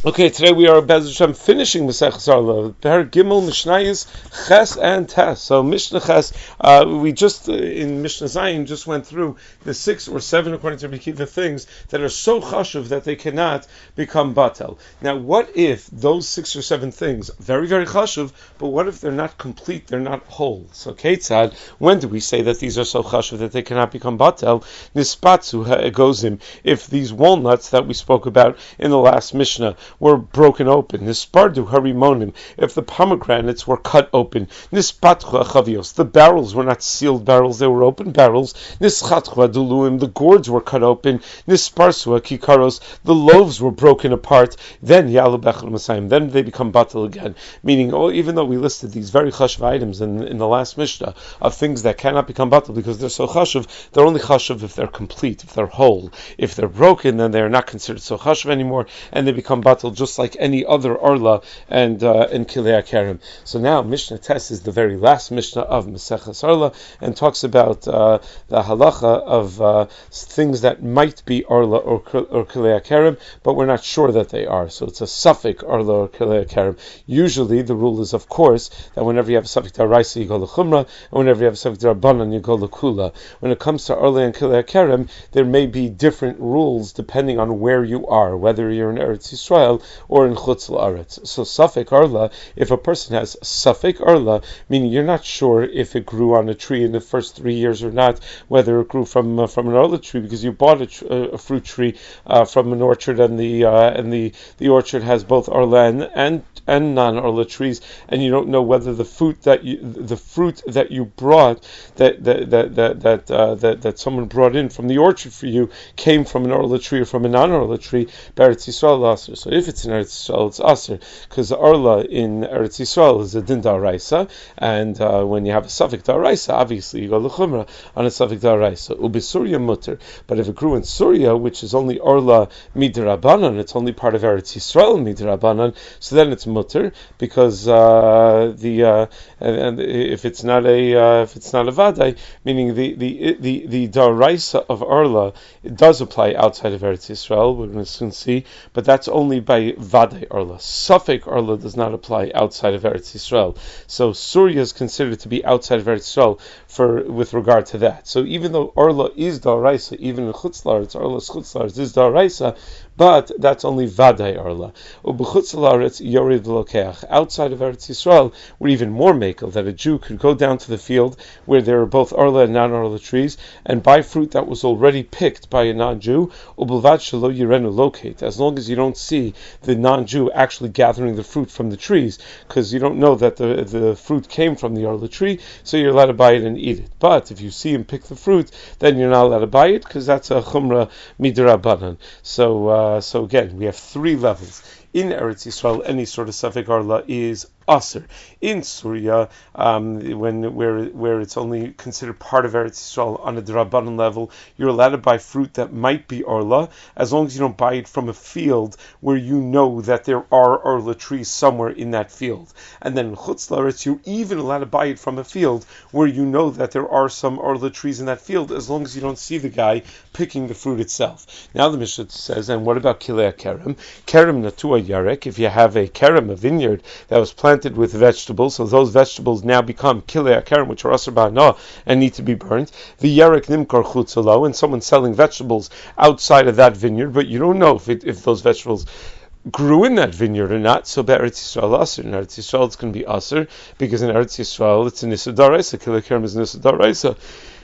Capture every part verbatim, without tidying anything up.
Okay, today we are Bez Hashem finishing Maseches Arla, Per Gimel, Mishnayos, Ches and Tes. So Mishnah Ches, uh, we just uh, in Mishnah Zayin just went through the six or seven, according to Rabbi Kiva, things that are so chashuv that they cannot become batel. Now, what if those six or seven things very very chashuv, but what if they're not complete? They're not whole. So Ketzad, when do we say that these are so chashuv that they cannot become batel? Nispatzu ha'egozim. If these walnuts that we spoke about in the last Mishnah were broken open. Nispardu harimonim. If the pomegranates were cut open. Nispatchu achavios. The barrels were not sealed barrels; they were open barrels. Nischatchu aduluim. The gourds were cut open. Nisparsu kikaros. The loaves were broken apart. Then yalu bechel masayim. Then they become batel again. Meaning, oh, even though we listed these very chashuv items in, in the last Mishnah of things that cannot become batel because they're so chashuv, they're only chashuv if they're complete, if they're whole. If they're broken, then they are not considered so chashuv anymore, and they become batel just like any other Arla and uh, and Kilei Akarim. So now Mishnah Tes is the very last Mishnah of Maseches Arla and talks about uh, the halacha of uh, things that might be Arla or, or Kilei Akarim, but we're not sure that they are. So it's a suffix Arla or Kilei Akarim. Usually the rule is, of course, that whenever you have a suffix Daraisa, you go L'chumra, and whenever you have a suffix Darabanan, you go L'kula. When it comes to Arla and Kilei Akarim, there may be different rules depending on where you are, whether you're in Eretz Yisrael or in Chutz La'aretz. So Safek Arla, if a person has Safek Arla, meaning you're not sure if it grew on a tree in the first three years or not, whether it grew from uh, from an Arla tree because you bought a, tr- a fruit tree uh, from an orchard and the uh, and the, the orchard has both Arla and, and and non-Arla trees, and you don't know whether the fruit that you the fruit that you brought that that that that that, uh, that, that someone brought in from the orchard for you came from an Arla tree or from a non-Arla tree. Beretz Yisrael Aser. So if it's in Eretz Yisrael, it's Aser, because the Arla in Eretz Yisrael is a Din Daraisa, and uh, when you have a Safek Daraisa, obviously you go L'chumra on a Safek Daraisa. Ubi Surya Mutter. But if it grew in Surya, which is only Arla Midrabanan, it's only part of Eretz Yisrael Midrabanan, so then it's Mutter, because uh, the uh, and, and if it's not a uh, if it's not a Vadai, meaning the the the the Daraisa of Arla, it does apply outside of Eretz Yisrael. We're going to soon see, but that's only by Vadai Arla. Safek Arla does not apply outside of Eretz Yisrael. So Surya is considered to be outside of Eretz Yisrael for with regard to that. So even though Arla is Daraisa, even in Chutz La'aretz, Arla's Chutz La'aretz is Daraisa, but that's only Vadai Arla. U'b'chutz la'aretz yored v'lokeach. Outside of Eretz Yisrael, we're even more makel, that a Jew could go down to the field where there are both Arla and non-Arla trees and buy fruit that was already picked by a non-Jew, u'b'lvad shelo yirenu locate, as long as you don't see the non-Jew actually gathering the fruit from the trees, because you don't know that the, the fruit came from the Arla tree, so you're allowed to buy it and eat it. But if you see him pick the fruit, then you're not allowed to buy it, because that's a chumrah midrabanan. So, uh, Uh, so again, we have three levels. In Eretz Yisrael, any sort of Safek Arla is Aser. In Surya, um, when where where it's only considered part of Eretz Yisrael on a Drabanan level, you're allowed to buy fruit that might be Arla, as long as you don't buy it from a field where you know that there are Arla trees somewhere in that field. And then in Chutz La'aretz, you're even allowed to buy it from a field where you know that there are some Arla trees in that field, as long as you don't see the guy picking the fruit itself. Now the Mishnah says, and what about Kilei Kerem? Kerem Natua Yarek, if you have a Kerem, a vineyard that was planted with vegetables, so those vegetables now become Kilei Kerem, which are Asr Ba'ana and need to be burnt. The Yarek Nimkar Chutzalo, and someone's selling vegetables outside of that vineyard, but you don't know if it, if those vegetables grew in that vineyard or not. So Eretz Yisrael Aser. In Eretz Yisrael it's going to be Aser, because in Eretz Yisrael it's a Nisa Daraisa. Kilei Kerem is Nisa Daraisa.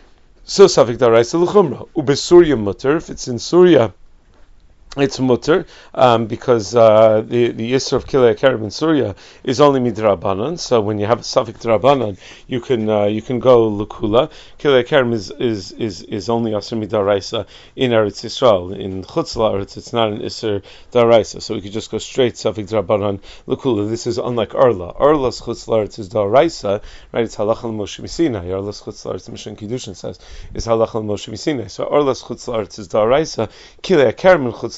So Safek Daraisa L'chumra. Ube Surya Mutter, if it's in Surya, it's mutter, um, because uh, the the Yisr of Kilei Kerem in Surya is only midrabanan. So when you have a Safek Drabanan, you can uh, you can go L'kula. Kilei Kerem is is is is only Asr midaraisa in Eretz Yisrael. In Chutz La'aretz, it's not an Isser daraisa. So we could just go straight Safek Drabanan L'kula. This is unlike Arla. Arla's Chutz La'aretz is daraisa, right? It's halach al Moshe Misinai. Arla's Chutz La'aretz, the Mishnah Kiddushin says, is halach al Moshe Misinai. So Arla's Chutz La'aretz is daraisa. Kilei Kerem in Chutz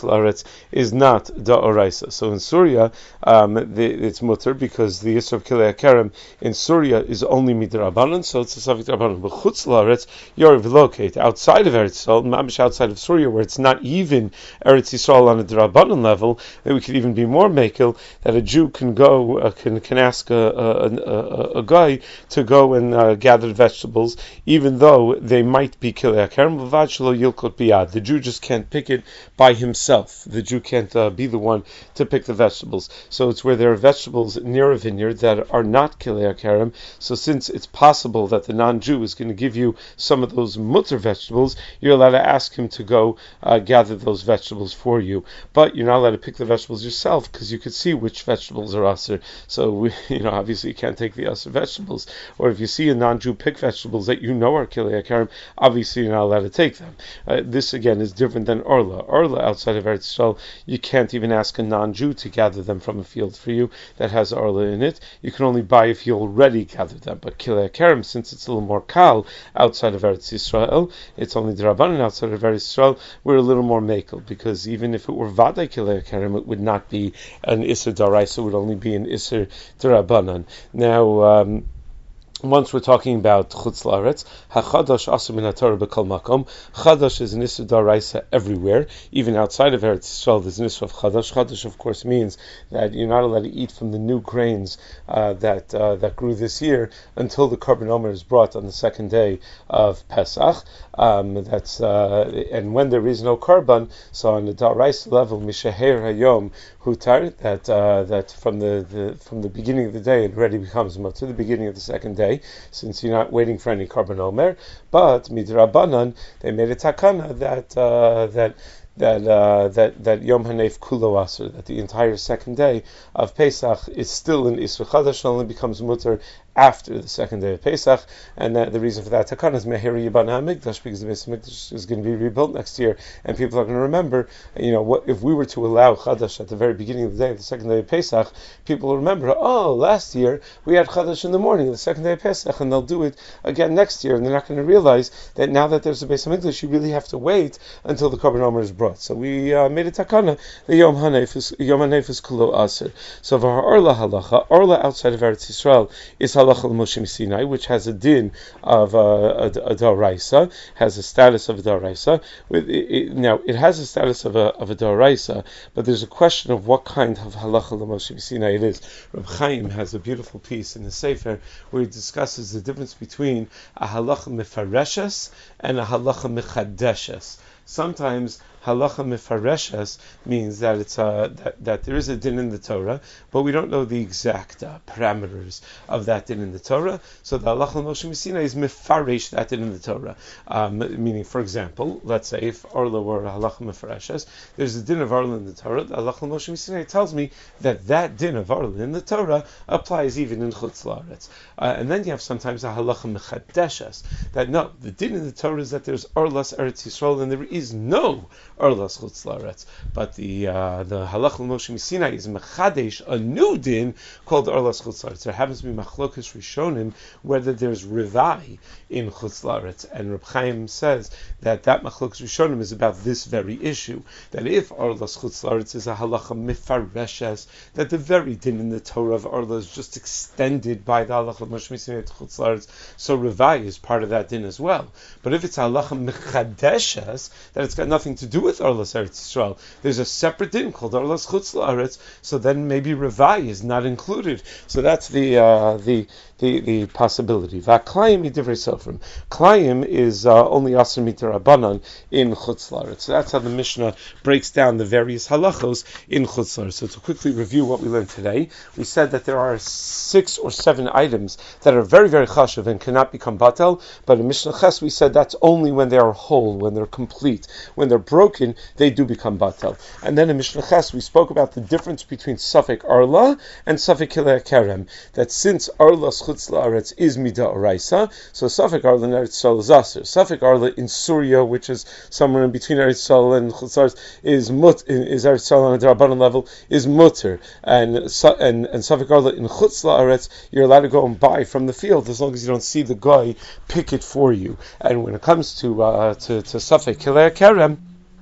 Chutz La'aretz is not da'oraisa. So in Surya, um, the, it's mutter because the Yisr of Kilei HaKerem in Surya is only midrabanan, so it's a Safik Drabanan. But Chutz La'aretz, you're relocate outside of Eretz Yisrael, mamish outside of Surya, where it's not even Eretz Yisrael on a drabanan level, that we could even be more makel, that a Jew can go, uh, can can ask a, a, a, a guy to go and uh, gather vegetables, even though they might be Kilei HaKerem, v'vad shelo yilkot biyad. The Jew just can't pick it by himself. The Jew can't uh, be the one to pick the vegetables. So it's where there are vegetables near a vineyard that are not Kilei HaKerem. So since it's possible that the non-Jew is going to give you some of those mutter vegetables, you're allowed to ask him to go uh, gather those vegetables for you. But you're not allowed to pick the vegetables yourself, because you could see which vegetables are aser. So we, you know, obviously you can't take the aser vegetables. Or if you see a non-Jew pick vegetables that you know are Kilei HaKerem, obviously you're not allowed to take them. Uh, this again is different than Orla. Orla outside of Eretz Yisrael, you can't even ask a non-Jew to gather them from a field for you that has Orla in it. You can only buy if you already gathered them. But Kilei HaKerem, since it's a little more kal outside of Eretz Yisrael, it's only the Rabbanan outside of Eretz Yisrael, we're a little more makel, because even if it were Vadai Kilei HaKerem, it would not be an Isser Daraisa, it would only be an Isser Darabanan. Now, um, once we're talking about Chutz La'aretz, HaChadash Asur Min HaTorah B'Kol Makom. Chadash is an Isur D'Oraisa everywhere, even outside of Eretz Yisrael. There's an Isur of Chadash. Chadash, of course, means that you're not allowed to eat from the new grains uh, that uh, that grew this year until the Korban Omer is brought on the second day of Pesach. Um, that's uh, and when there is no Korban, so on the D'Oraisa level, Mishaher Hayom Hutar, that uh, that from the, the from the beginning of the day it already becomes mutter, the beginning of the second day, since you're not waiting for any Korban Omer. But midrabanan, they made a takana that uh, that that uh, that that Yom Hanef Kulo Aser, that the entire second day of Pesach is still in Isur Chadash, only becomes mutter after the second day of Pesach, and that the reason for that takana is Meheri Yiban HaMikdash, because the Beis HaMikdash is going to be rebuilt next year, and people are going to remember, you know, what if we were to allow Chadash at the very beginning of the day, the second day of Pesach, people will remember, oh, last year we had Chadash in the morning, the second day of Pesach, and they'll do it again next year, and they're not going to realize that now that there's a Beis HaMikdash, you really have to wait until the Korban Omer is brought. So we uh, made a takana, the Yom Hanef is Yom Hanef is Kulo Aser. So for Orla halacha, Orla outside of Eretz Yisrael is halacha l'Moshe Sinai, which has a din of uh, a, a daraisa, has a status of a daraisa. It, it, now it has a status of a of a daraisa, but there's a question of what kind of halacha l'Moshe Sinai it is. Reb Chaim has a beautiful piece in the Sefer where he discusses the difference between a halacha mefareshes and a halacha mechadeshes. Sometimes halacha mefareshes means that it's uh, that, that there is a din in the Torah, but we don't know the exact uh, parameters of that din in the Torah. So the halacha Moshe Sinai is mefaresh that din in the Torah. Um, meaning, for example, let's say if Orla were halacha mefareshes, there's a din of Orla in the Torah. The halacha Moshe Sinai tells me that that din of Orla in the Torah applies even in Chutz La'aretz. Uh, and then you have sometimes a halacha mechadeshes, that no, the din in the Torah is that there's Orlas Eretz Yisrael and there is no Orlas Chutz La'aretz. But the uh, the halacha Moshe Sinai is mechadesh, a new din called Orlas Chutz La'aretz. There happens to be machlokas rishonim whether there's rivai in Chutz La'aretz, and Reb Chaim says that that machlokas rishonim is about this very issue, that if Orlas Chutz La'aretz is a halacha mifareshes, that the very din in the Torah of Orla is just extended by the halacha Moshe Sinai to Chutz La'aretz, so rivai is part of that din as well. But if it's halacha mechadeshes, that it's got nothing to do with Orlas Eretz Yisrael, there's a separate din called Orlas Chutz La'aretz, so then maybe rivai is not included. So that's the uh, the the the possibility. V'aklayim idivrei sofrim. Klayim is uh, only aser mitarabanan in Chutz La'aretz. So that's how the Mishnah breaks down the various halachos in Chutz La'aretz. So to quickly review what we learned today, we said that there are six or seven items that are very very chashuv and cannot become batel, but in Mishnah Ches we said that's only when they are whole, when they're complete. When they're broken, they do become batel. And then in Mishnah Ches we spoke about the difference between Safek Arla and Safek Kilei HaKerem, that since Arla's Chutz La'aretz is Midah Oraisa, so Safek Arla in Eretz Yisrael is Aser. Safek Arla in Surya, which is somewhere in between Eretz Yisrael and Chutz La'aretz, is mut is Eretz Yisrael on a D'Rabbanan level, is mutter. And and and Safek Arla in Chutz La'aretz, you're allowed to go and buy from the field as long as you don't see the guy pick it for you. And when it comes to uh, to, to Safek Kilei HaKerem,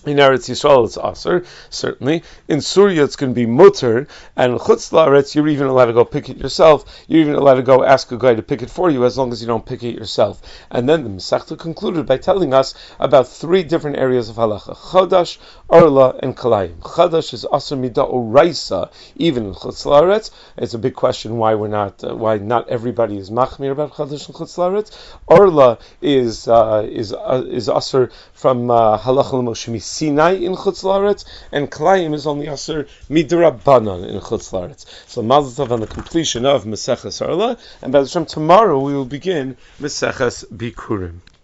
In Eretz Yisrael, it's aser, certainly. In Syria, it's going to be mutter, and in Chutz La'aretz, you're even allowed to go pick it yourself. You're even allowed to go ask a guy to pick it for you, as long as you don't pick it yourself. And then the Masechta concluded by telling us about three different areas of halacha: Chodash, Orla, and Kalayim. Chodash is aser midah oraisa, even in Chutz La'aretz. It's a big question why we're not, uh, why not everybody is machmir about Chodash and Chutz La'aretz. Orla is uh, is uh, is aser from uh, halacha l'Moshe Sinai in Chutz La'aretz, and Kalayim is only aser midrabanan in Chutz La'aretz. So Mazel Tov on the completion of Meseches Orla, and by the time tomorrow we will begin Meseches Bikurim.